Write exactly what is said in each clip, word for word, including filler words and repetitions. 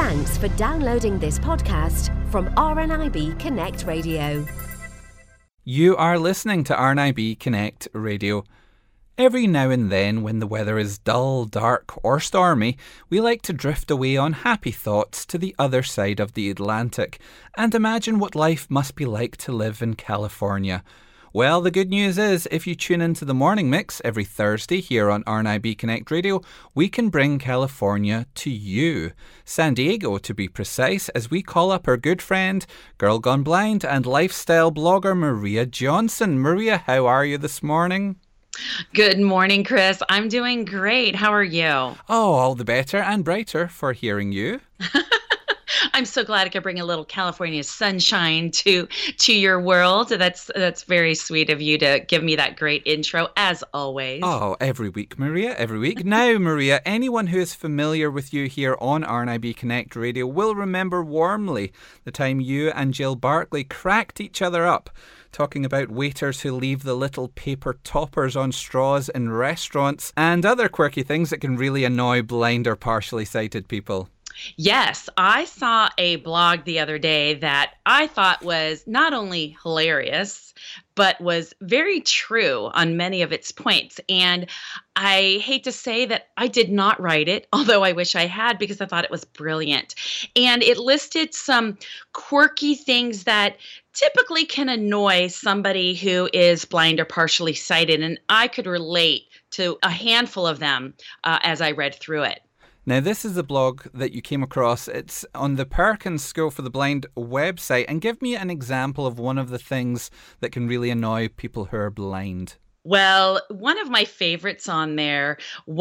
Thanks for downloading this podcast from R N I B Connect Radio. You are listening to R N I B Connect Radio. Every now and then, when the weather is dull, dark or stormy, we like to drift away on happy thoughts to the other side of the Atlantic and imagine what life must be like to live in California. Well, the good news is, if you tune into the Morning Mix every Thursday here on R N I B Connect Radio, we can bring California to you. San Diego, to be precise, as we call up our good friend, Girl Gone Blind and lifestyle blogger Maria Johnson. Maria, how are you this morning? Good morning, Chris. I'm doing great. How are you? Oh, all the better and brighter for hearing you. I'm so glad I could bring a little California sunshine to to your world. That's that's very sweet of you to give me that great intro, as always. Oh, every week, Maria, every week. Now, Maria, anyone who is familiar with you here on R N I B Connect Radio will remember warmly the time you and Jill Barkley cracked each other up talking about waiters who leave the little paper toppers on straws in restaurants and other quirky things that can really annoy blind or partially sighted people. Yes, I saw a blog the other day that I thought was not only hilarious, but was very true on many of its points. And I hate to say that I did not write it, although I wish I had, because I thought it was brilliant. And it listed some quirky things that typically can annoy somebody who is blind or partially sighted. And I could relate to a handful of them uh, as I read through it. Now, this is a blog that you came across. It's on the Perkins School for the Blind website. And give me an example of one of the things that can really annoy people who are blind. Well, one of my favorites on there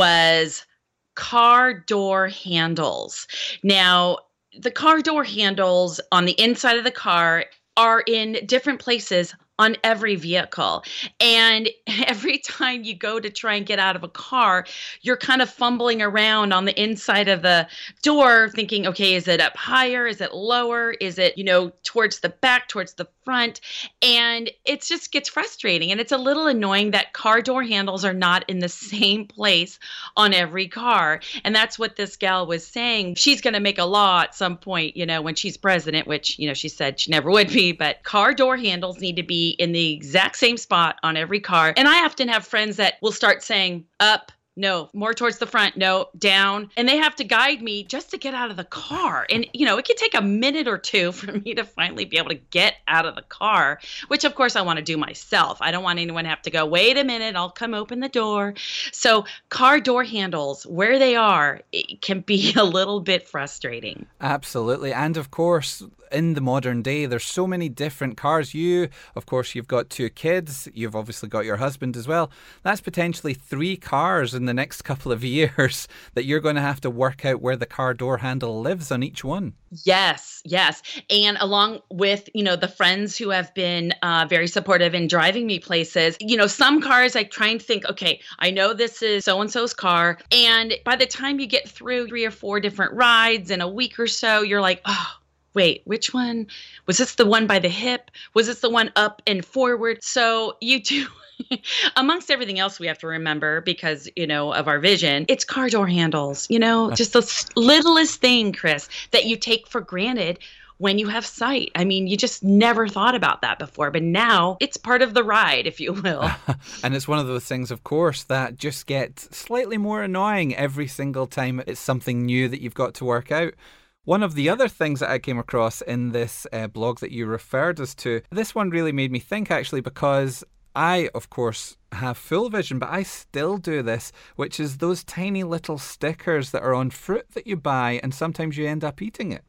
was car door handles. Now, the car door handles on the inside of the car are in different places on every vehicle. And every time you go to try and get out of a car, you're kind of fumbling around on the inside of the door thinking, okay, is it up higher? Is it lower? Is it, you know, towards the back, towards the front? And it just gets frustrating. And it's a little annoying that car door handles are not in the same place on every car. And that's what this gal was saying. She's going to make a law at some point, you know, when she's president, which, you know, she said she never would be, but car door handles need to be in the exact same spot on every car. And I often have friends that will start saying up, no, more towards the front, no, down. And they have to guide me just to get out of the car. And, you know, it could take a minute or two for me to finally be able to get out of the car, which of course I want to do myself. I don't want anyone to have to go, wait a minute, I'll come open the door. So car door handles, where they are, it can be a little bit frustrating. Absolutely. And of course, in the modern day, there's so many different cars. You, of course, you've got two kids. You've obviously got your husband as well. That's potentially three cars in the next couple of years that you're going to have to work out where the car door handle lives on each one. Yes, yes. And along with, you know, the friends who have been uh, very supportive in driving me places, you know, some cars I try and think, okay, I know this is so-and-so's car. And by the time you get through three or four different rides in a week or so, you're like, oh, wait, which one? Was this the one by the hip? Was this the one up and forward? So you do, amongst everything else we have to remember because, you know, of our vision, it's car door handles, you know, just the littlest thing, Chris, that you take for granted when you have sight. I mean, you just never thought about that before, but now it's part of the ride, if you will. And it's one of those things, of course, that just get slightly more annoying every single time it's something new that you've got to work out. One of the other things that I came across in this uh, blog that you referred us to, this one really made me think actually, because I, of course, have full vision, but I still do this, which is those tiny little stickers that are on fruit that you buy, and sometimes you end up eating it.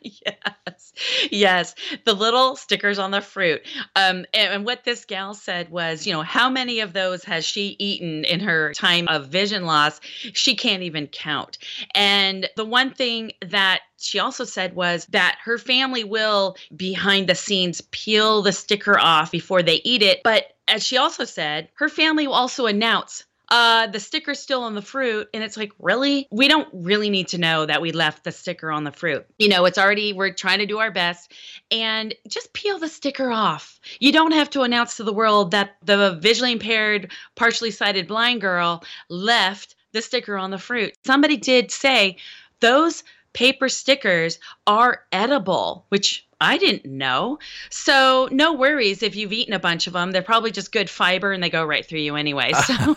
Yes, yes, the little stickers on the fruit. Um, and, and what this gal said was, you know, how many of those has she eaten in her time of vision loss? She can't even count. And the one thing that she also said was that her family will, behind the scenes, peel the sticker off before they eat it. But as she also said, her family will also announce, uh, the sticker's still on the fruit. And it's like, really? We don't really need to know that we left the sticker on the fruit. You know, it's already, we're trying to do our best. And just peel the sticker off. You don't have to announce to the world that the visually impaired, partially sighted blind girl left the sticker on the fruit. Somebody did say those paper stickers are edible, which I didn't know. So no worries if you've eaten a bunch of them. They're probably just good fiber and they go right through you anyway. So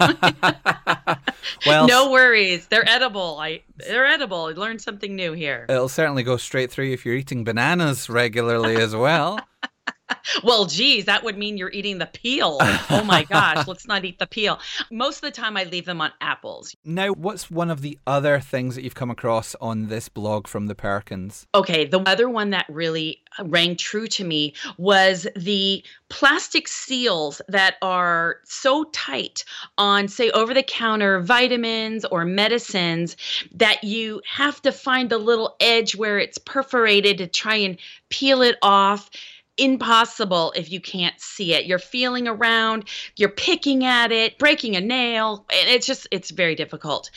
well, no worries. They're edible. I they're edible. I learned something new here. It'll certainly go straight through if you're eating bananas regularly as well. Well, geez, that would mean you're eating the peel. Oh my gosh, let's not eat the peel. Most of the time I leave them on apples. Now, what's one of the other things that you've come across on this blog from the Perkins? Okay, the other one that really rang true to me was the plastic seals that are so tight on, say, over-the-counter vitamins or medicines that you have to find the little edge where it's perforated to try and peel it off. Impossible if you can't see it. You're feeling around, you're picking at it, breaking a nail, and it's just, it's very difficult.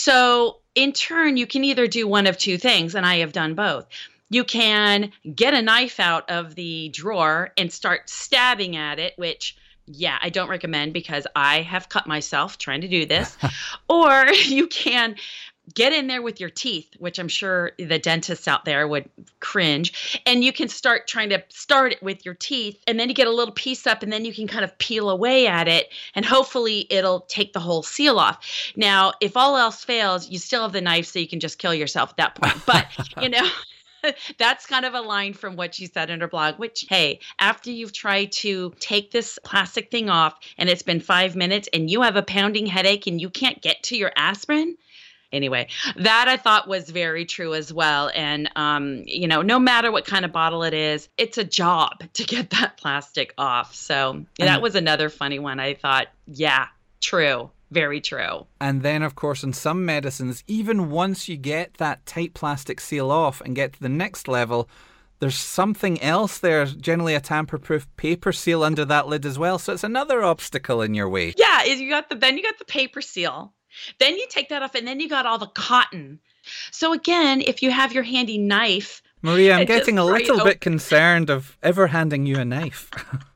So in turn, you can either do one of two things, and I have done both. You can get a knife out of the drawer and start stabbing at it, which, yeah, I don't recommend because I have cut myself trying to do this. Or you can get in there with your teeth, which I'm sure the dentists out there would cringe. And you can start trying to start it with your teeth. And then you get a little piece up and then you can kind of peel away at it. And hopefully it'll take the whole seal off. Now, if all else fails, you still have the knife so you can just kill yourself at that point. But, you know, that's kind of a line from what she said in her blog, which, hey, after you've tried to take this plastic thing off and it's been five minutes and you have a pounding headache and you can't get to your aspirin, anyway, that I thought was very true as well. And, um, you know, no matter what kind of bottle it is, it's a job to get that plastic off. So that was another funny one. I thought, yeah, true. Very true. And then, of course, in some medicines, even once you get that tight plastic seal off and get to the next level, there's something else there, generally a tamper-proof paper seal under that lid as well. So it's another obstacle in your way. Yeah, you got the then you got the paper seal. Then you take that off and then you got all the cotton. So again, if you have your handy knife. Maria, I'm getting a little right bit concerned of ever handing you a knife.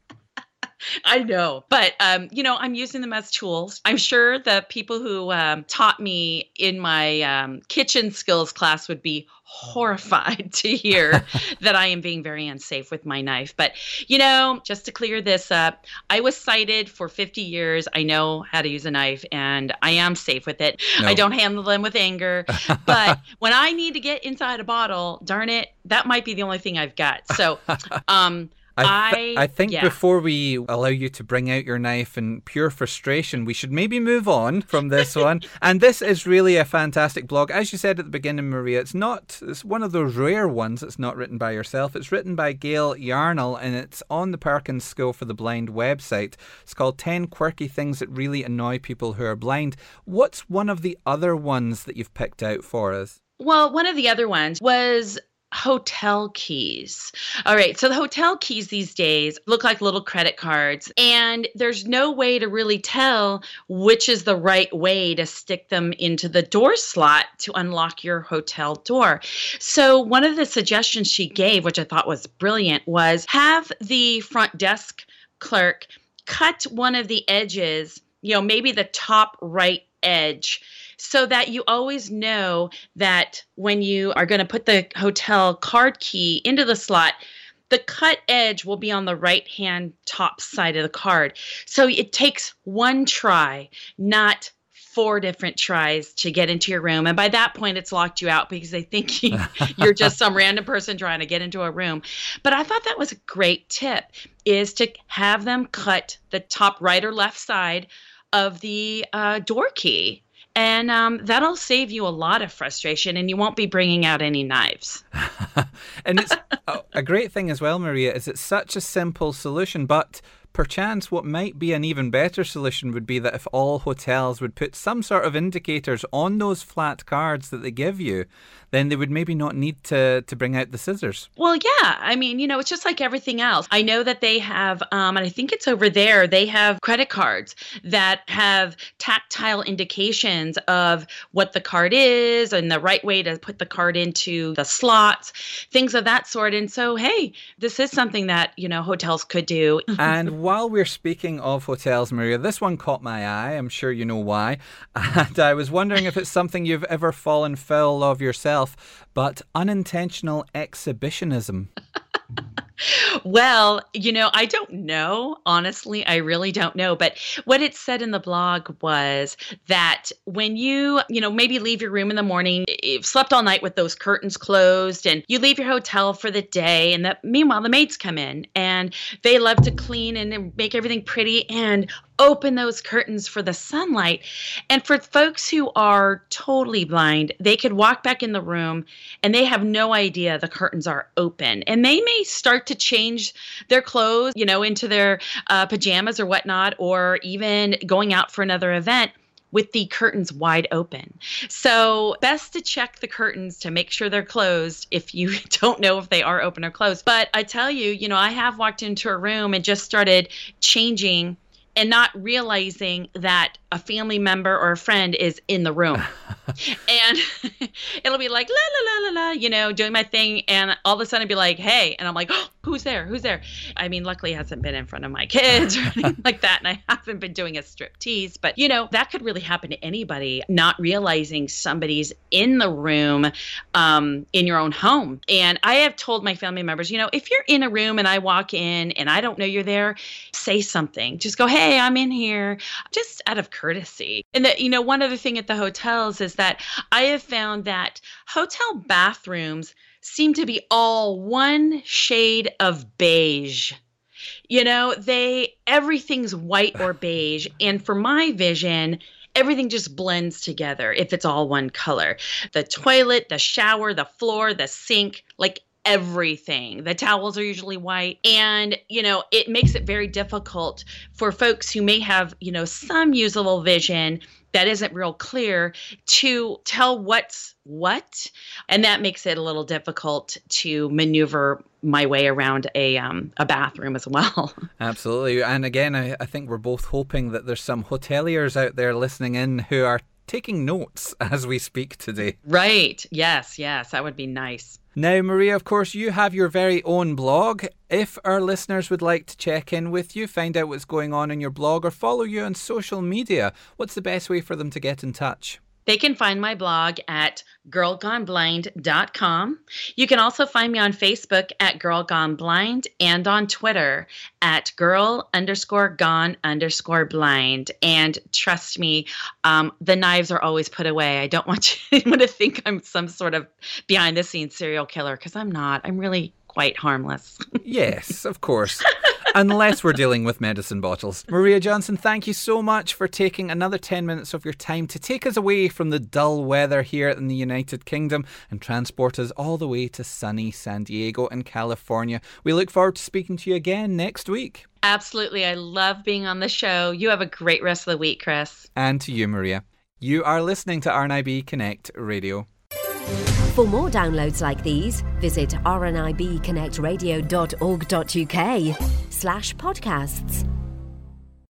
I know, but, um, you know, I'm using them as tools. I'm sure the people who um, taught me in my um, kitchen skills class would be horrified to hear that I am being very unsafe with my knife. But, you know, just to clear this up, I was sighted for fifty years. I know how to use a knife and I am safe with it. No. I don't handle them with anger. But when I need to get inside a bottle, darn it, that might be the only thing I've got. So, um, I, th- I, I think yeah. before we allow you to bring out your knife in pure frustration, we should maybe move on from this one. And this is really a fantastic blog. As you said at the beginning, Maria, it's not, it's one of those rare ones that's not written by yourself. It's written by Gail Yarnell and it's on the Perkins School for the Blind website. It's called ten Quirky Things That Really Annoy People Who Are Blind. What's one of the other ones that you've picked out for us? Well, one of the other ones was hotel keys. All right. So the hotel keys these days look like little credit cards, and there's no way to really tell which is the right way to stick them into the door slot to unlock your hotel door. So one of the suggestions she gave, which I thought was brilliant, was have the front desk clerk cut one of the edges, you know, maybe the top right edge, so that you always know that when you are going to put the hotel card key into the slot, the cut edge will be on the right-hand top side of the card. So it takes one try, not four different tries to get into your room. And by that point, it's locked you out because they think you're just some random person trying to get into a room. But I thought that was a great tip, is to have them cut the top right or left side of the uh, door key. And um, that'll save you a lot of frustration and you won't be bringing out any knives. And it's a great thing as well, Maria, is it's such a simple solution, but perchance what might be an even better solution would be that if all hotels would put some sort of indicators on those flat cards that they give you, then they would maybe not need to, to bring out the scissors. Well, yeah. I mean, you know, it's just like everything else. I know that they have, um, and I think it's over there, they have credit cards that have tactile indications of what the card is and the right way to put the card into the slots, things of that sort. And so, hey, this is something that, you know, hotels could do. And while we're speaking of hotels, Maria, this one caught my eye. I'm sure you know why. And I was wondering if it's something you've ever fallen foul of yourself, but unintentional exhibitionism. Well, you know, I don't know. Honestly, I really don't know. But what it said in the blog was that when you, you know, maybe leave your room in the morning, you've slept all night with those curtains closed, and you leave your hotel for the day. And that meanwhile, the maids come in and they love to clean and make everything pretty and open those curtains for the sunlight. And for folks who are totally blind, they could walk back in the room and they have no idea the curtains are open. And they may start to change their clothes, you know, into their uh, pajamas or whatnot, or even going out for another event with the curtains wide open. So best to check the curtains to make sure they're closed if you don't know if they are open or closed. But I tell you, you know, I have walked into a room and just started changing and not realizing that a family member or a friend is in the room. And it'll be like, la, la, la, la, la, you know, doing my thing. And all of a sudden it'd be like, hey. And I'm like, oh, who's there? Who's there? I mean, luckily it hasn't been in front of my kids or anything like that. And I haven't been doing a strip tease. But, you know, that could really happen to anybody, not realizing somebody's in the room um, in your own home. And I have told my family members, you know, if you're in a room and I walk in and I don't know you're there, say something. Just go, hey, I'm in here, just out of courtesy. And that, you know, one other thing at the hotels is that I have found that hotel bathrooms seem to be all one shade of beige. You know, they, everything's white or beige. And for my vision, everything just blends together if it's all one color. The toilet, the shower, the floor, the sink, like everything. The towels are usually white. And, you know, it makes it very difficult for folks who may have, you know, some usable vision that isn't real clear to tell what's what. And that makes it a little difficult to maneuver my way around a um, a bathroom as well. Absolutely. And again, I, I think we're both hoping that there's some hoteliers out there listening in who are taking notes as we speak today. Right. Yes, yes. That would be nice. Now, Maria, of course, you have your very own blog. If our listeners would like to check in with you, find out what's going on in your blog, or follow you on social media, what's the best way for them to get in touch? They can find my blog at girl gone blind dot com. You can also find me on Facebook at Girl Gone Blind and on Twitter at girl underscore gone underscore blind. And trust me, um, the knives are always put away. I don't want anyone to think I'm some sort of behind the scenes serial killer, because I'm not. I'm really quite harmless. Yes, of course. Unless we're dealing with medicine bottles. Maria Johnson, thank you so much for taking another ten minutes of your time to take us away from the dull weather here in the United Kingdom and transport us all the way to sunny San Diego in California. We look forward to speaking to you again next week. Absolutely. I love being on the show. You have a great rest of the week, Chris. And to you, Maria. You are listening to R N I B Connect Radio. For more downloads like these, visit r n i b connect radio dot org dot u k slash podcasts.